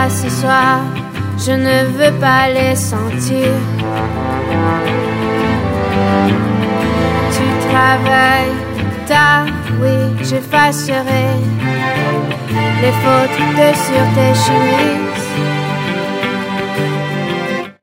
pas ce soir, je ne veux pas les sentir. Tu travailles tard, oui, j'effacerai les fautes de sur tes chemises.